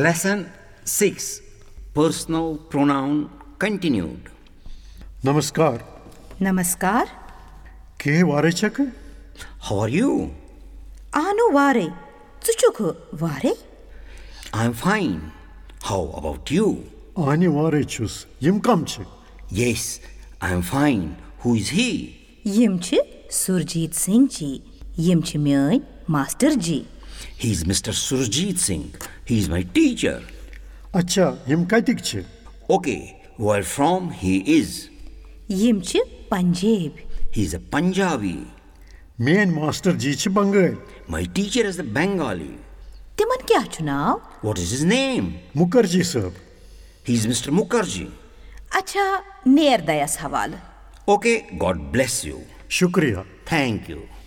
Lesson 6 Personal Pronoun Continued. Namaskar. Namaskar. Ke vare chak? How are you? Anu vare. Tsuchuk vare? I'm fine. How about you? Ani vare chus. Yim kam chak? Yes, I'm fine. Who is he? Yim ch Surjit Singh ji. Yim ch myan Master ji. He's Mr. Surjit Singh. He's my teacher. Acha, yim katik chak? Okay, where from he is? Yim ch Punjab. He's a Punjabi. Main master ji ch Bengal. My teacher is a Bengali. Timan kya chunav? What is his name? Mukherjee sahab. He's Mr. Mukherjee. Acha, neer dayas hawal. Okay, God bless you. Shukriya. Thank you.